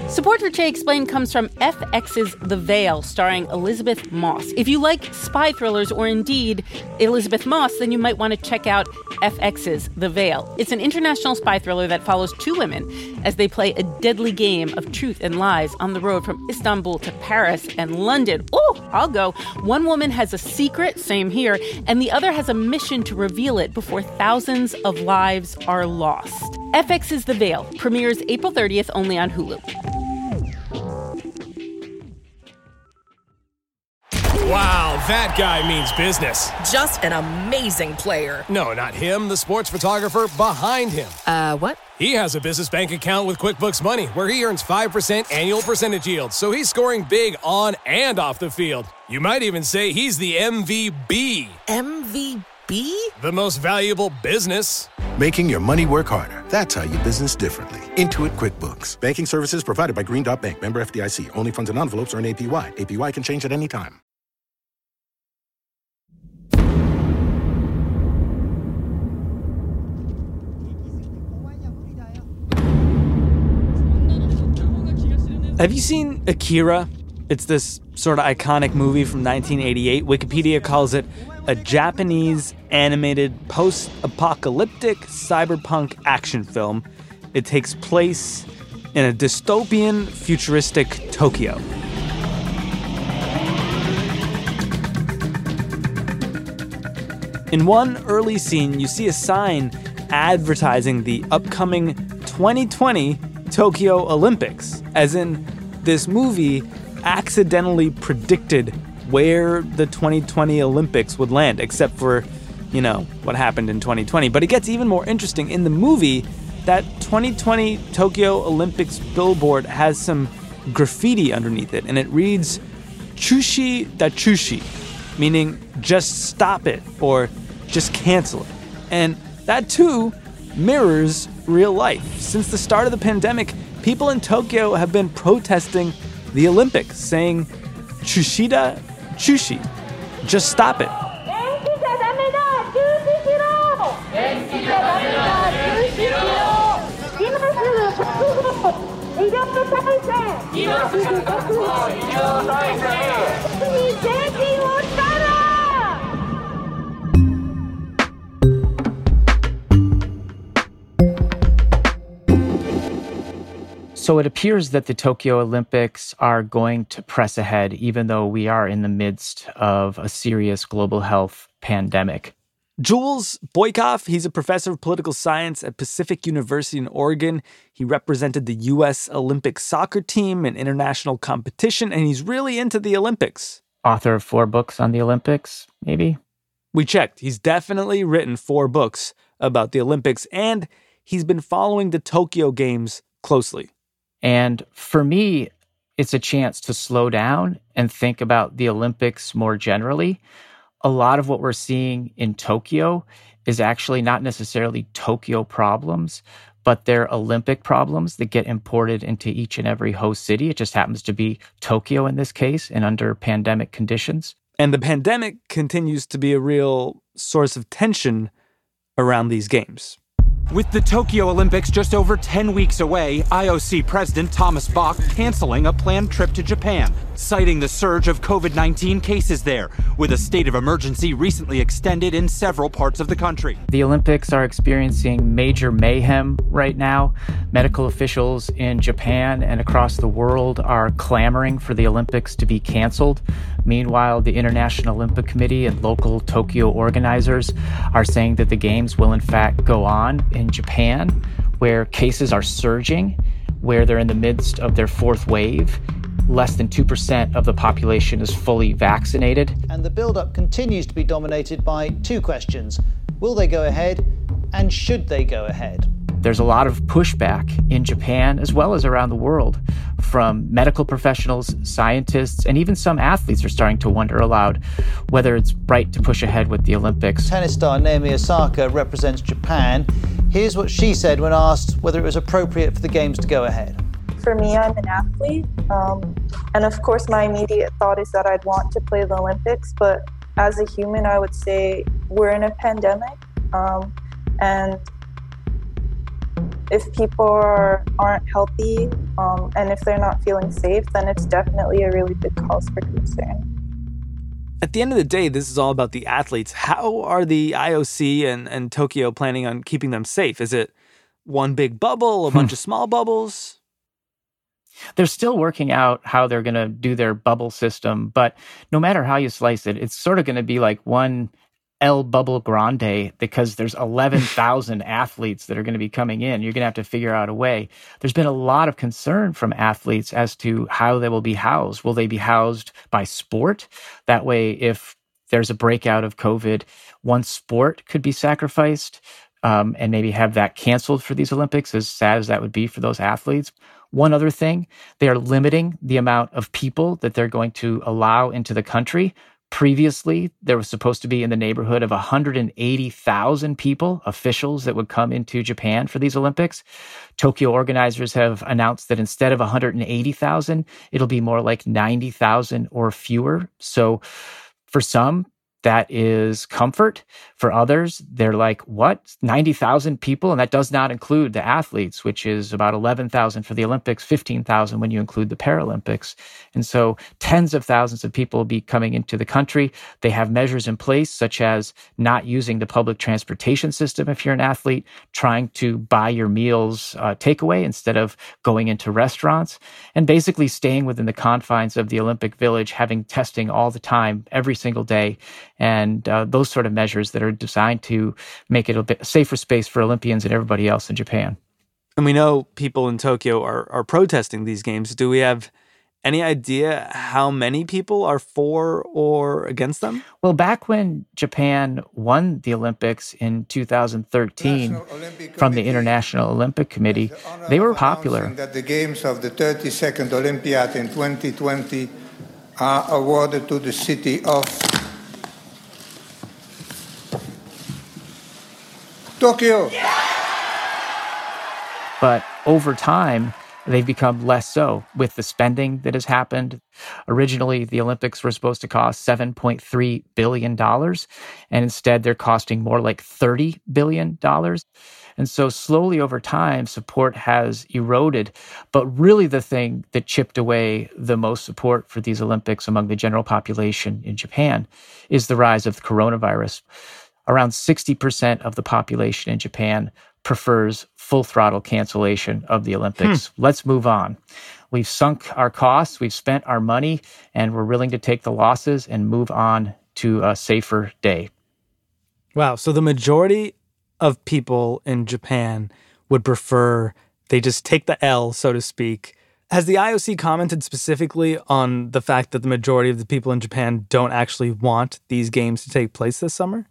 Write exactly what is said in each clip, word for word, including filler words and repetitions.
Support for Che Explained comes from F X's The Veil, starring Elizabeth Moss. If you like spy thrillers or indeed Elizabeth Moss, then you might want to check out F X's The Veil. It's an international spy thriller that follows two women as they play a deadly game of truth and lies on the road from Istanbul to Paris and London. Oh, I'll go. One woman has a secret, same here, and the other has a mission to reveal it before thousands of lives are lost. F X's The Veil premieres April thirtieth only on Hulu. Wow, that guy means business. Just an amazing player. No, not him, the sports photographer behind him. Uh, what? He has a business bank account with QuickBooks Money where he earns five percent annual percentage yield, so he's scoring big on and off the field. You might even say he's the M V B. M V B? The most valuable business. Making your money work harder. That's how you business differently. Intuit QuickBooks. Banking services provided by Green Dot Bank. Member F D I C. Only funds and envelopes earn A P Y. A P Y can change at any time. Have you seen Akira? It's this sort of iconic movie from nineteen eighty-eight. Wikipedia calls it a Japanese animated post-apocalyptic cyberpunk action film. It takes place in a dystopian, futuristic Tokyo. In one early scene, you see a sign advertising the upcoming twenty twenty Tokyo Olympics, as in this movie accidentally predicted where the twenty twenty Olympics would land, except for, you know, what happened in twenty twenty. But it gets even more interesting. In the movie, that twenty twenty Tokyo Olympics billboard has some graffiti underneath it, and it reads, Chushi da Chushi, meaning just stop it or just cancel it. And that too mirrors real life. Since the start of the pandemic, people in Tokyo have been protesting the Olympics, saying Chushida Chushi, just stop it. So it appears that the Tokyo Olympics are going to press ahead, even though we are in the midst of a serious global health pandemic. Jules Boykoff, he's a professor of political science at Pacific University in Oregon. He represented the U S Olympic soccer team in international competition, and he's really into the Olympics. Author of four books on the Olympics, maybe? We checked. He's definitely written four books about the Olympics, and he's been following the Tokyo Games closely. And for me, it's a chance to slow down and think about the Olympics more generally. A lot of what we're seeing in Tokyo is actually not necessarily Tokyo problems, but they're Olympic problems that get imported into each and every host city. It just happens to be Tokyo in this case and under pandemic conditions. And the pandemic continues to be a real source of tension around these games. With the Tokyo Olympics just over ten weeks away, I O C President Thomas Bach canceling a planned trip to Japan, citing the surge of covid nineteen cases there, with a state of emergency recently extended in several parts of the country. The Olympics are experiencing major mayhem right now. Medical officials in Japan and across the world are clamoring for the Olympics to be canceled. Meanwhile, the International Olympic Committee and local Tokyo organizers are saying that the games will in fact go on in Japan, where cases are surging, where they're in the midst of their fourth wave. Less than two percent of the population is fully vaccinated. And the build-up continues to be dominated by two questions. Will they go ahead, and should they go ahead? There's a lot of pushback in Japan, as well as around the world, from medical professionals, scientists, and even some athletes are starting to wonder aloud whether it's right to push ahead with the Olympics. Tennis star Naomi Osaka represents Japan. Here's what she said when asked whether it was appropriate for the games to go ahead. For me, I'm an athlete, um, and of course my immediate thought is that I'd want to play the Olympics, but as a human, I would say we're in a pandemic, um, and if people are, aren't healthy um, and if they're not feeling safe, then it's definitely a really big cause for concern. At the end of the day, this is all about the athletes. How are the I O C and, and Tokyo planning on keeping them safe? Is it one big bubble, a bunch of small bubbles? They're still working out how they're going to do their bubble system, but no matter how you slice it, it's sort of going to be like one El Bubble Grande because there's eleven thousand athletes that are going to be coming in. You're going to have to figure out a way. There's been a lot of concern from athletes as to how they will be housed. Will they be housed by sport? That way, if there's a breakout of COVID, one sport could be sacrificed um, and maybe have that canceled for these Olympics, as sad as that would be for those athletes. One other thing, they are limiting the amount of people that they're going to allow into the country. Previously, there was supposed to be in the neighborhood of one hundred eighty thousand people, officials that would come into Japan for these Olympics. Tokyo organizers have announced that instead of one hundred eighty thousand, it'll be more like ninety thousand or fewer. So for some, that is comfort. For others, they're like, what? ninety thousand people? And that does not include the athletes, which is about eleven thousand for the Olympics, fifteen thousand when you include the Paralympics. And so tens of thousands of people will be coming into the country. They have measures in place, such as not using the public transportation system if you're an athlete, trying to buy your meals uh, takeaway instead of going into restaurants, and basically staying within the confines of the Olympic Village, having testing all the time, every single day. And uh, those sort of measures that are designed to make it a bit safer space for Olympians and everybody else in Japan. And we know people in Tokyo are, are protesting these games. Do we have any idea how many people are for or against them? Well, back when Japan won the Olympics in two thousand thirteen from the International Olympic Committee, they were popular. That the games of the thirty-second Olympiad in twenty twenty are awarded to the city of Tokyo. But over time, they've become less so with the spending that has happened. Originally, the Olympics were supposed to cost seven point three billion dollars, and instead they're costing more like thirty billion dollars. And so slowly over time, support has eroded. But really the thing that chipped away the most support for these Olympics among the general population in Japan is the rise of the coronavirus. Around sixty percent of the population in Japan prefers full throttle cancellation of the Olympics. Hmm. Let's move on. We've sunk our costs, we've spent our money, and we're willing to take the losses and move on to a safer day. Wow. So the majority of people in Japan would prefer they just take the L, so to speak. Has the I O C commented specifically on the fact that the majority of the people in Japan don't actually want these games to take place this summer?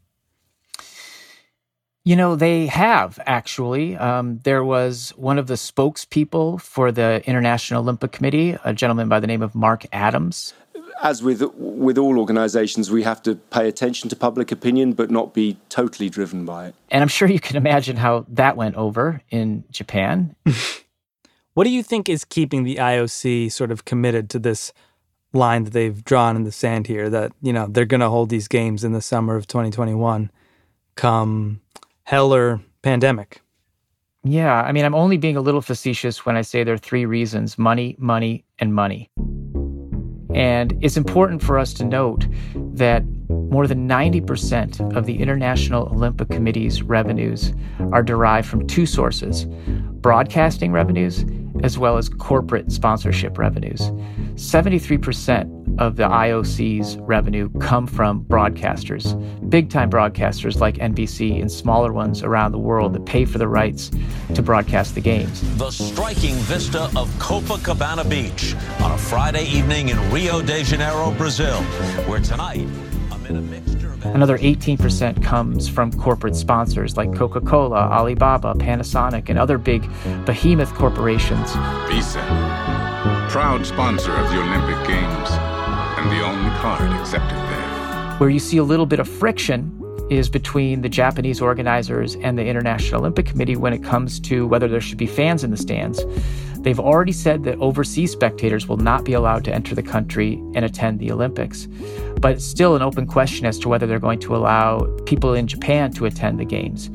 You know, they have, actually. Um, there was one of the spokespeople for the International Olympic Committee, a gentleman by the name of Mark Adams. As with with all organizations, we have to pay attention to public opinion, but not be totally driven by it. And I'm sure you can imagine how that went over in Japan. What do you think is keeping the I O C sort of committed to this line that they've drawn in the sand here, that, you know, they're going to hold these games in the summer of twenty twenty-one, come hell or pandemic? Yeah, I mean, I'm only being a little facetious when I say there are three reasons: money, money, and money. And it's important for us to note that more than ninety percent of the International Olympic Committee's revenues are derived from two sources: broadcasting revenues as well as corporate sponsorship revenues. seventy-three percent of the I O C's revenue come from broadcasters, big-time broadcasters like N B C and smaller ones around the world that pay for the rights to broadcast the games. The striking vista of Copacabana Beach on a Friday evening in Rio de Janeiro, Brazil, where tonight, amid a mixture of... Another eighteen percent comes from corporate sponsors like Coca-Cola, Alibaba, Panasonic, and other big behemoth corporations. Visa, proud sponsor of the Olympic Games, and the only card accepted there. Where you see a little bit of friction is between the Japanese organizers and the International Olympic Committee when it comes to whether there should be fans in the stands. They've already said that overseas spectators will not be allowed to enter the country and attend the Olympics. But it's still an open question as to whether they're going to allow people in Japan to attend the games.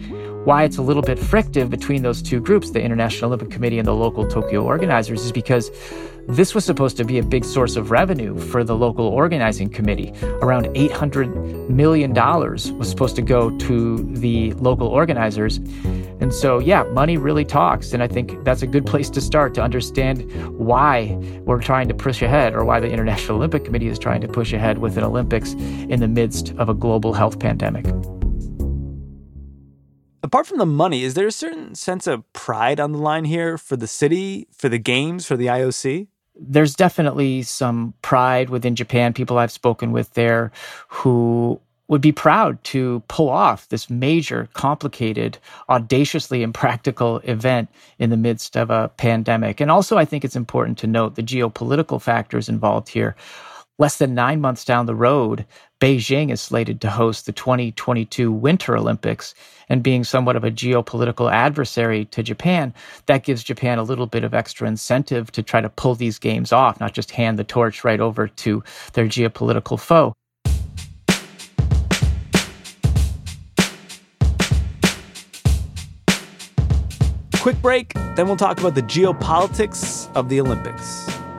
Why it's a little bit frictive between those two groups, the International Olympic Committee and the local Tokyo organizers, is because this was supposed to be a big source of revenue for the local organizing committee. Around eight hundred million dollars was supposed to go to the local organizers. And so, yeah, money really talks. And I think that's a good place to start to understand why we're trying to push ahead, or why the International Olympic Committee is trying to push ahead with an Olympics in the midst of a global health pandemic. Apart from the money, is there a certain sense of pride on the line here for the city, for the games, for the I O C? There's definitely some pride within Japan, people I've spoken with there who would be proud to pull off this major, complicated, audaciously impractical event in the midst of a pandemic. And also, I think it's important to note the geopolitical factors involved here. Less than nine months down the road, Beijing is slated to host the twenty twenty-two Winter Olympics, and being somewhat of a geopolitical adversary to Japan, that gives Japan a little bit of extra incentive to try to pull these games off, not just hand the torch right over to their geopolitical foe. Quick break, then we'll talk about the geopolitics of the Olympics.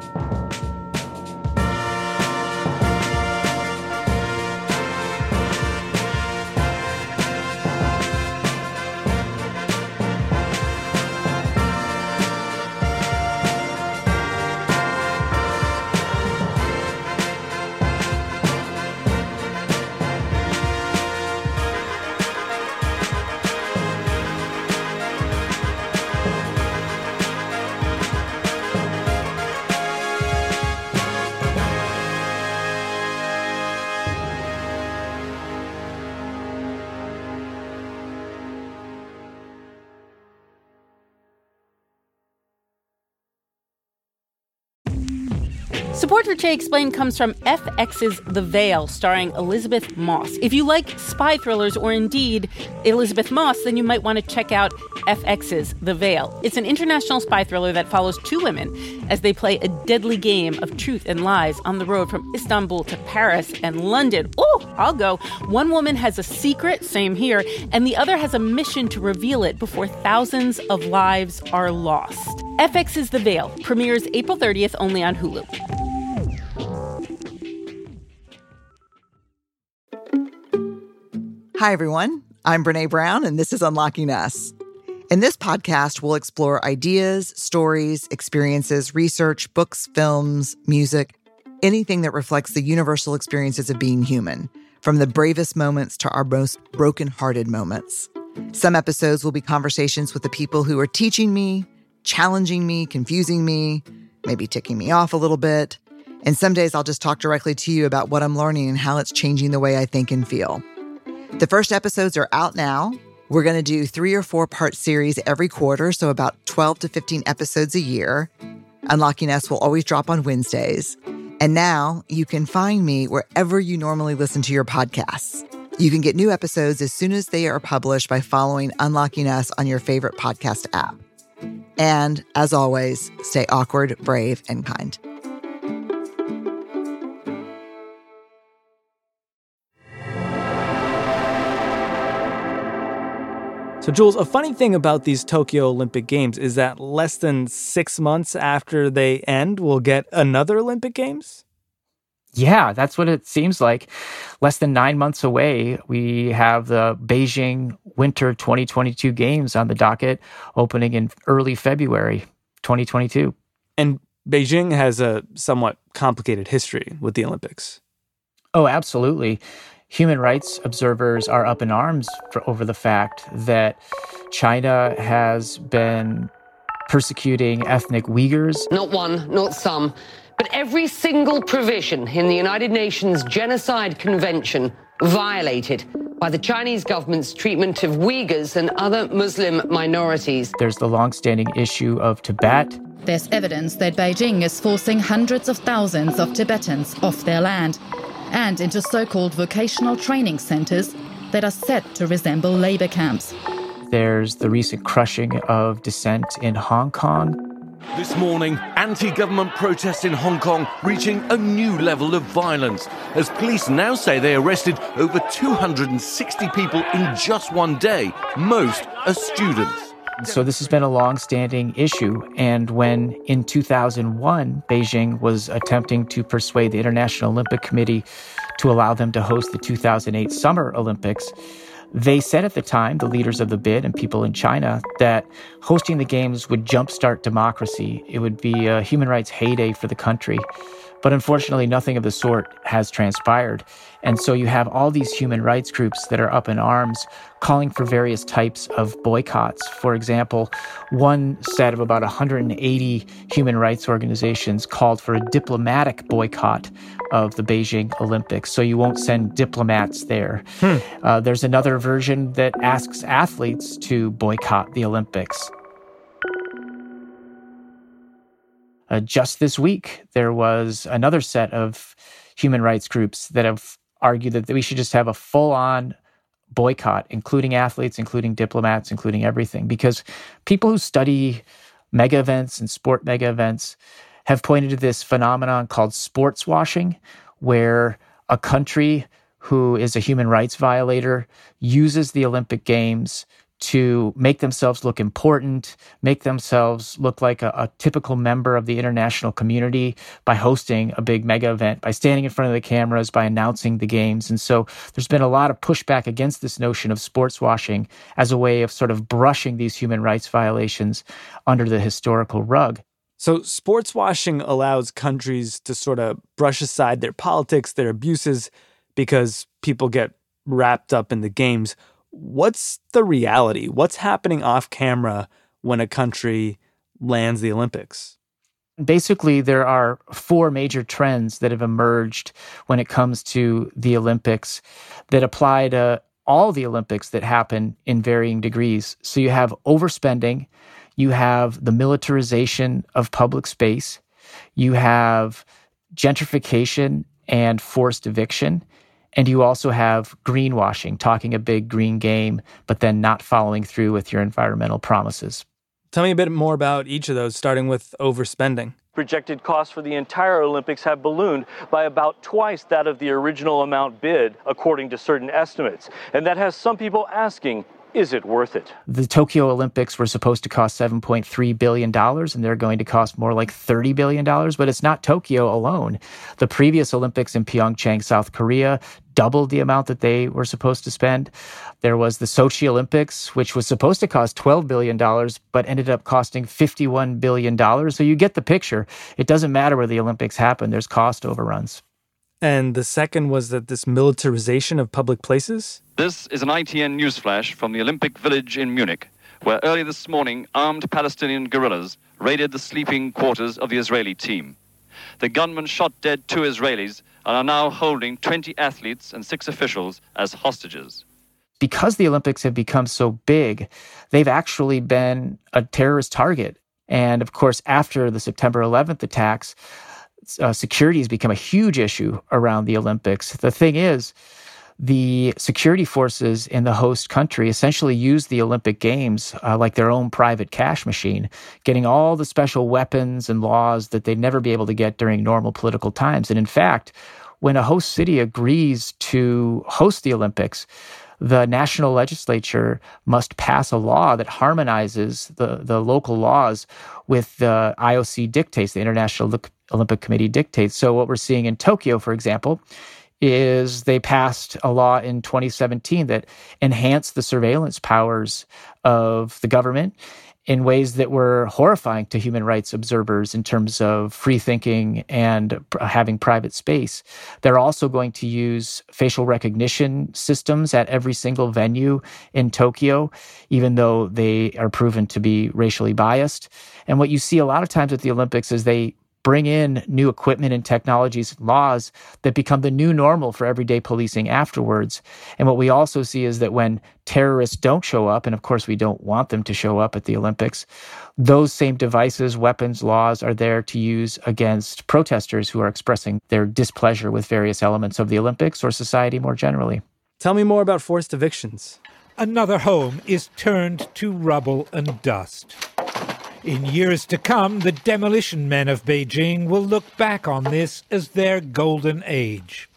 Support for Che Explained comes from F X's The Veil, starring Elizabeth Moss. If you like spy thrillers or indeed Elizabeth Moss, then you might want to check out F X's The Veil. It's an international spy thriller that follows two women as they play a deadly game of truth and lies on the road from Istanbul to Paris and London. Oh, I'll go. One woman has a secret, same here, and the other has a mission to reveal it before thousands of lives are lost. F X's The Veil premieres April thirtieth only on Hulu. Hi, everyone. I'm Brene Brown, and this is Unlocking Us. In this podcast, we'll explore ideas, stories, experiences, research, books, films, music, anything that reflects the universal experiences of being human, from the bravest moments to our most broken-hearted moments. Some episodes will be conversations with the people who are teaching me, challenging me, confusing me, maybe ticking me off a little bit. And some days I'll just talk directly to you about what I'm learning and how it's changing the way I think and feel. The first episodes are out now. We're going to do three or four part series every quarter, so about twelve to fifteen episodes a year. Unlocking Us will always drop on Wednesdays. And now you can find me wherever you normally listen to your podcasts. You can get new episodes as soon as they are published by following Unlocking Us on your favorite podcast app. And as always, stay awkward, brave, and kind. So, Jules, a funny thing about these Tokyo Olympic Games is that less than six months after they end, we'll get another Olympic Games? Yeah, that's what it seems like. Less than nine months away, we have the Beijing Winter twenty twenty-two Games on the docket, opening in early February twenty twenty-two. And Beijing has a somewhat complicated history with the Olympics. Oh, absolutely. Human rights observers are up in arms for, over the fact that China has been persecuting ethnic Uyghurs. Not one, not some, but every single provision in the United Nations Genocide Convention violated by the Chinese government's treatment of Uyghurs and other Muslim minorities. There's the longstanding issue of Tibet. There's evidence that Beijing is forcing hundreds of thousands of Tibetans off their land and into so-called vocational training centers that are set to resemble labor camps. There's the recent crushing of dissent in Hong Kong. This morning, anti-government protests in Hong Kong reaching a new level of violence, as police now say they arrested over two hundred sixty people in just one day, most as students. So this has been a long-standing issue, and when in two thousand one, Beijing was attempting to persuade the International Olympic Committee to allow them to host the two thousand eight Summer Olympics, they said at the time, the leaders of the bid and people in China, that hosting the Games would jumpstart democracy. It would be a human rights heyday for the country. But unfortunately, nothing of the sort has transpired. And so you have all these human rights groups that are up in arms calling for various types of boycotts. For example, one set of about one hundred eighty human rights organizations called for a diplomatic boycott of the Beijing Olympics. So you won't send diplomats there. Hmm. Uh, there's another version that asks athletes to boycott the Olympics. Uh, just this week, there was another set of human rights groups that have argued that we should just have a full-on boycott, including athletes, including diplomats, including everything. Because people who study mega events and sport mega events have pointed to this phenomenon called sports washing, where a country who is a human rights violator uses the Olympic Games to make themselves look important, make themselves look like a, a typical member of the international community by hosting a big mega event, by standing in front of the cameras, by announcing the games. And so there's been a lot of pushback against this notion of sports washing as a way of sort of brushing these human rights violations under the historical rug. So sports washing allows countries to sort of brush aside their politics, their abuses, because people get wrapped up in the games. What's the reality? What's happening off camera when a country lands the Olympics? Basically, there are four major trends that have emerged when it comes to the Olympics that apply to all the Olympics that happen in varying degrees. So you have overspending, you have the militarization of public space, you have gentrification and forced eviction, and you also have greenwashing, talking a big green game, but then not following through with your environmental promises. Tell me a bit more about each of those, starting with overspending. Projected costs for the entire Olympics have ballooned by about twice that of the original amount bid, according to certain estimates. And that has some people asking, is it worth it? The Tokyo Olympics were supposed to cost seven point three billion dollars, and they're going to cost more like thirty billion dollars. But it's not Tokyo alone. The previous Olympics in Pyeongchang, South Korea, doubled the amount that they were supposed to spend. There was the Sochi Olympics, which was supposed to cost twelve billion dollars, but ended up costing fifty-one billion dollars. So you get the picture. It doesn't matter where the Olympics happen. There's cost overruns. And the second was that this militarization of public places? This is an I T N newsflash from the Olympic Village in Munich, where early this morning, armed Palestinian guerrillas raided the sleeping quarters of the Israeli team. The gunmen shot dead two Israelis and are now holding twenty athletes and six officials as hostages. Because the Olympics have become so big, they've actually been a terrorist target. And of course, after the September eleventh attacks, uh, security has become a huge issue around the Olympics. The thing is, the security forces in the host country essentially use the Olympic Games uh, like their own private cash machine, getting all the special weapons and laws that they'd never be able to get during normal political times. And in fact, when a host city agrees to host the Olympics, the national legislature must pass a law that harmonizes the, the local laws with the I O C dictates, the International Olympic Committee dictates. So what we're seeing in Tokyo, for example, is they passed a law in twenty seventeen that enhanced the surveillance powers of the government in ways that were horrifying to human rights observers in terms of free thinking and having private space. They're also going to use facial recognition systems at every single venue in Tokyo, even though they are proven to be racially biased. And what you see a lot of times at the Olympics is they bring in new equipment and technologies and laws that become the new normal for everyday policing afterwards. And what we also see is that when terrorists don't show up, and of course we don't want them to show up at the Olympics, those same devices, weapons, laws are there to use against protesters who are expressing their displeasure with various elements of the Olympics or society more generally. Tell me more about forced evictions. Another home is turned to rubble and dust. In years to come, the demolition men of Beijing will look back on this as their golden age.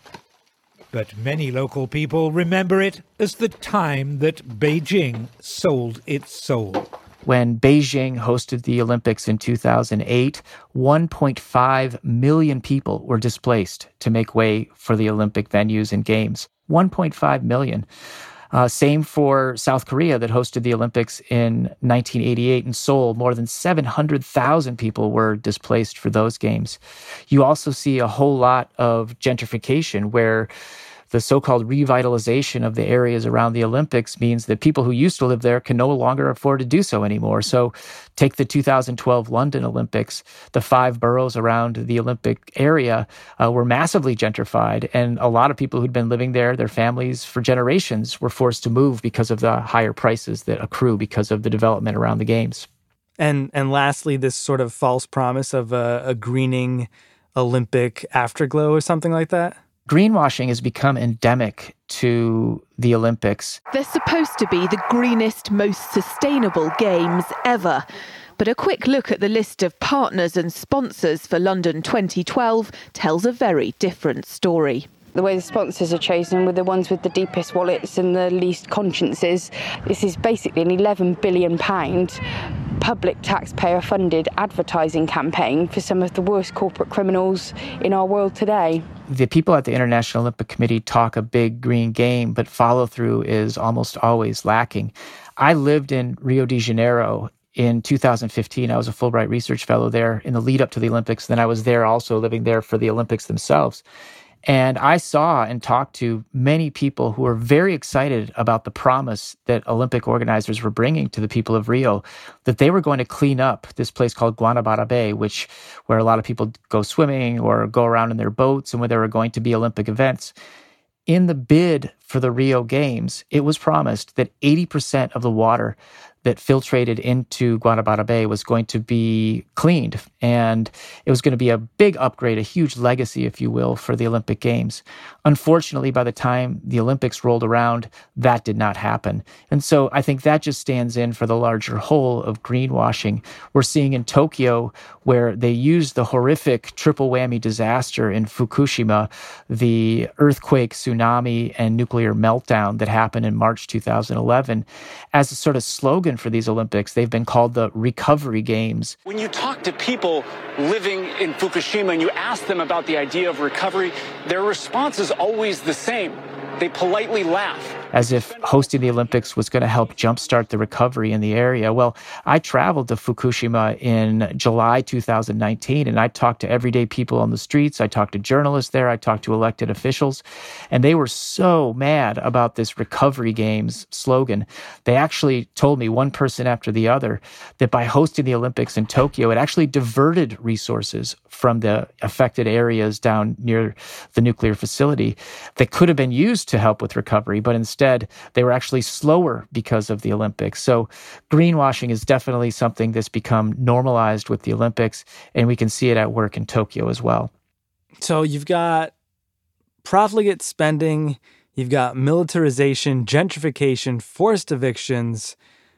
But many local people remember it as the time that Beijing sold its soul. When Beijing hosted the Olympics in two thousand eight, one point five million people were displaced to make way for the Olympic venues and games. one point five million. Uh, same for South Korea that hosted the Olympics in nineteen eighty-eight in Seoul. More than seven hundred thousand people were displaced for those games. You also see a whole lot of gentrification where the so-called revitalization of the areas around the Olympics means that people who used to live there can no longer afford to do so anymore. So take the two thousand twelve London Olympics. The five boroughs around the Olympic area uh, were massively gentrified, and a lot of people who'd been living there, their families for generations, were forced to move because of the higher prices that accrue because of the development around the games. And and lastly, this sort of false promise of a, a greening Olympic afterglow or something like that? Greenwashing has become endemic to the Olympics. They're supposed to be the greenest, most sustainable games ever. But a quick look at the list of partners and sponsors for London twenty twelve tells a very different story. The way the sponsors are chosen were the ones with the deepest wallets and the least consciences. This is basically an eleven billion pounds public taxpayer-funded advertising campaign for some of the worst corporate criminals in our world today. The people at the International Olympic Committee talk a big green game, but follow-through is almost always lacking. I lived in Rio de Janeiro in two thousand fifteen. I was a Fulbright Research Fellow there in the lead up to the Olympics. Then I was there also living there for the Olympics themselves. And I saw and talked to many people who were very excited about the promise that Olympic organizers were bringing to the people of Rio, that they were going to clean up this place called Guanabara Bay, which where a lot of people go swimming or go around in their boats, and where there were going to be Olympic events. In the bid for the Rio Games, it was promised that eighty percent of the water that filtrated into Guanabara Bay was going to be cleaned. And it was going to be a big upgrade, a huge legacy, if you will, for the Olympic Games. Unfortunately, by the time the Olympics rolled around, that did not happen. And so I think that just stands in for the larger whole of greenwashing. We're seeing in Tokyo, where they used the horrific triple whammy disaster in Fukushima, the earthquake, tsunami, and nuclear meltdown that happened in March two thousand eleven, as a sort of slogan for these Olympics. They've been called the Recovery Games. When you talk to people living in Fukushima and you ask them about the idea of recovery, their response is always the same. They politely laugh. As if hosting the Olympics was going to help jumpstart the recovery in the area. Well, I traveled to Fukushima in July two thousand nineteen, and I talked to everyday people on the streets. I talked to journalists there. I talked to elected officials, and they were so mad about this Recovery Games slogan. They actually told me, one person after the other, that by hosting the Olympics in Tokyo, it actually diverted resources from the affected areas down near the nuclear facility that could have been used to help with recovery, but instead Instead, they were actually slower because of the Olympics. So greenwashing is definitely something that's become normalized with the Olympics, and we can see it at work in Tokyo as well. So you've got profligate spending, you've got militarization, gentrification, forced evictions,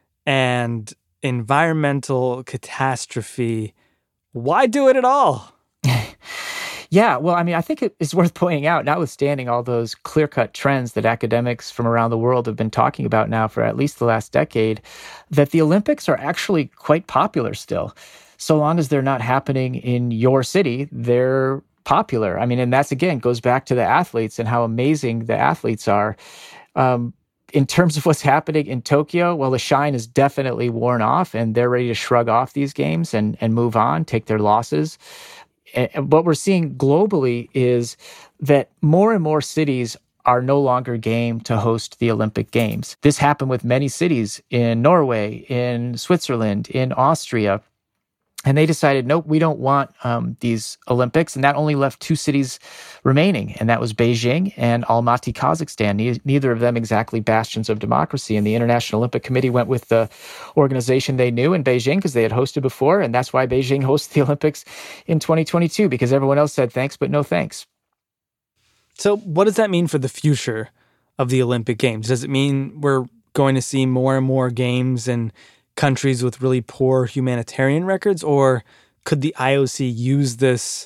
and environmental catastrophe. Why do it at all? Yeah, well, I mean, I think it is worth pointing out, notwithstanding all those clear-cut trends that academics from around the world have been talking about now for at least the last decade, that the Olympics are actually quite popular still. So long as they're not happening in your city, they're popular. I mean, and that's, again, goes back to the athletes and how amazing the athletes are. Um, in terms of what's happening in Tokyo, well, the shine is definitely worn off, and they're ready to shrug off these games and, and move on, take their losses. And what we're seeing globally is that more and more cities are no longer game to host the Olympic Games. This happened with many cities in Norway, in Switzerland, in Austria. And they decided, nope, we don't want um, these Olympics. And that only left two cities remaining. And that was Beijing and Almaty, Kazakhstan. Ne- neither of them exactly bastions of democracy. And the International Olympic Committee went with the organization they knew in Beijing because they had hosted before. And that's why Beijing hosts the Olympics in twenty twenty-two, because everyone else said thanks, but no thanks. So what does that mean for the future of the Olympic Games? Does it mean we're going to see more and more games and countries with really poor humanitarian records? Or could the I O C use this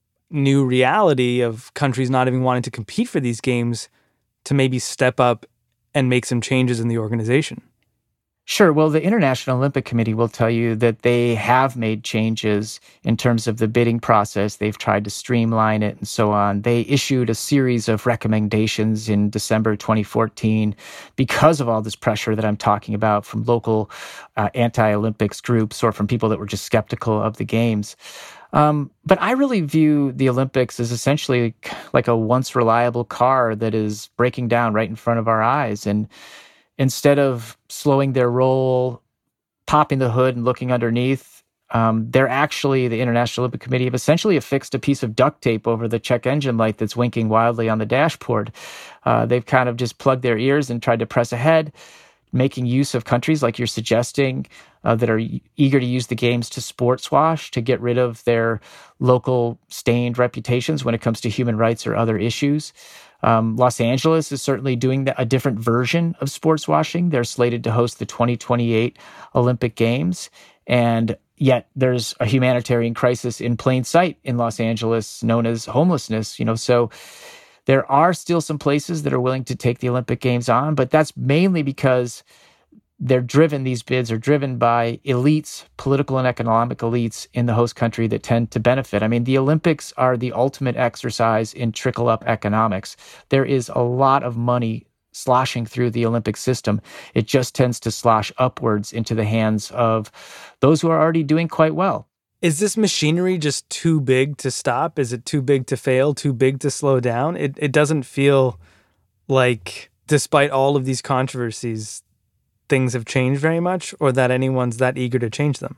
new reality of countries not even wanting to compete for these games to maybe step up and make some changes in the organization? Sure. Well, the International Olympic Committee will tell you that they have made changes in terms of the bidding process. They've tried to streamline it and so on. They issued a series of recommendations in December twenty fourteen because of all this pressure that I'm talking about from local uh, anti-Olympics groups or from people that were just skeptical of the games. Um, but I really view the Olympics as essentially like a once reliable car that is breaking down right in front of our eyes. And instead of slowing their roll, popping the hood and looking underneath, um, they're actually, the International Olympic Committee have essentially affixed a piece of duct tape over the check engine light that's winking wildly on the dashboard. Uh, they've kind of just plugged their ears and tried to press ahead, making use of countries like you're suggesting uh, that are eager to use the games to sports wash, to get rid of their local stained reputations when it comes to human rights or other issues. Um, Los Angeles is certainly doing a different version of sports washing. They're slated to host the twenty twenty-eight Olympic Games. And yet there's a humanitarian crisis in plain sight in Los Angeles known as homelessness. You know, so there are still some places that are willing to take the Olympic Games on, but that's mainly because they're driven, these bids are driven by elites, political and economic elites in the host country that tend to benefit. I mean, the Olympics are the ultimate exercise in trickle-up economics. There is a lot of money sloshing through the Olympic system. It just tends to slosh upwards into the hands of those who are already doing quite well. Is this machinery just too big to stop? Is it too big to fail, too big to slow down? It it doesn't feel like, despite all of these controversies, things have changed very much, or that anyone's that eager to change them.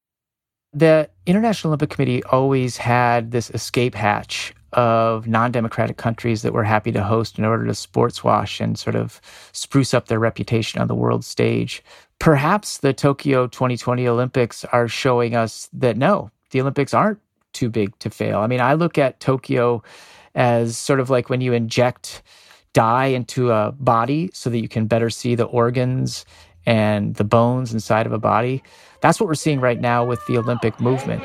The International Olympic Committee always had this escape hatch of non-democratic countries that were happy to host in order to sports wash and sort of spruce up their reputation on the world stage. Perhaps the Tokyo twenty twenty Olympics are showing us that no, the Olympics aren't too big to fail. I mean, I look at Tokyo as sort of like when you inject dye into a body so that you can better see the organs and the bones inside of a body. That's what we're seeing right now with the Olympic movement.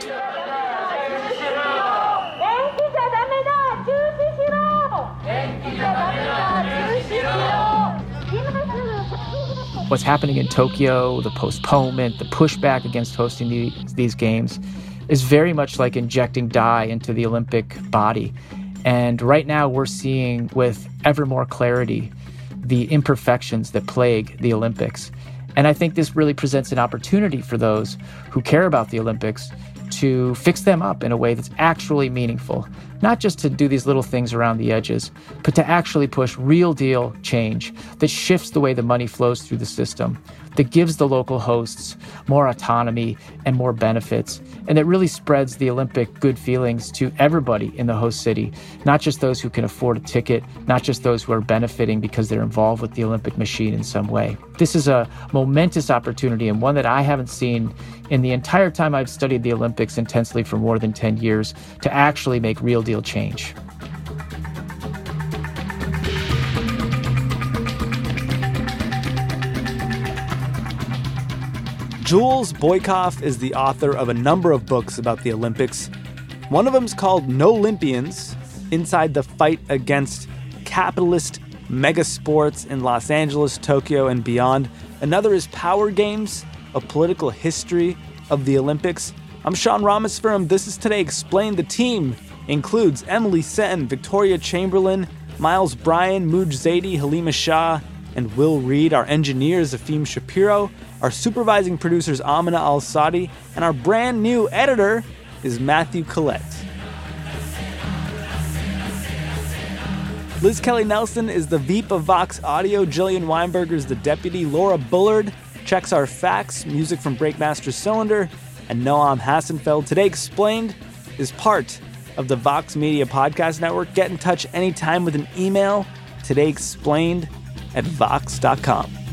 What's happening in Tokyo, the postponement, the pushback against hosting the, these games, is very much like injecting dye into the Olympic body. And right now we're seeing with ever more clarity the imperfections that plague the Olympics. And I think this really presents an opportunity for those who care about the Olympics to fix them up in a way that's actually meaningful. Not just to do these little things around the edges, but to actually push real deal change that shifts the way the money flows through the system, that gives the local hosts more autonomy and more benefits, and that really spreads the Olympic good feelings to everybody in the host city, not just those who can afford a ticket, not just those who are benefiting because they're involved with the Olympic machine in some way. This is a momentous opportunity, and one that I haven't seen in the entire time I've studied the Olympics intensely for more than ten years, to actually make real deal change. Jules Boykoff is the author of a number of books about the Olympics. One of them's called No Olympians, Inside the Fight Against Capitalist Megasports in Los Angeles, Tokyo, and Beyond. Another is Power Games, A Political History of the Olympics. I'm Sean Rameswaram. This is Today Explained. The team includes Emily Sen, Victoria Chamberlain, Miles Bryan, Mooj Zadie, Halima Shah, and Will Reed. Our engineers, Afim Shapiro. Our supervising producers, Amina Al-Sadi. And our brand new editor is Matthew Collette. Liz Kelly Nelson is the V P of Vox Audio. Jillian Weinberger is the deputy. Laura Bullard checks our facts. Music from Breakmaster Cylinder. And Noam Hassenfeld. Today Explained is part of the Vox Media Podcast Network. Get in touch anytime with an email. Today Explained at vox dot com.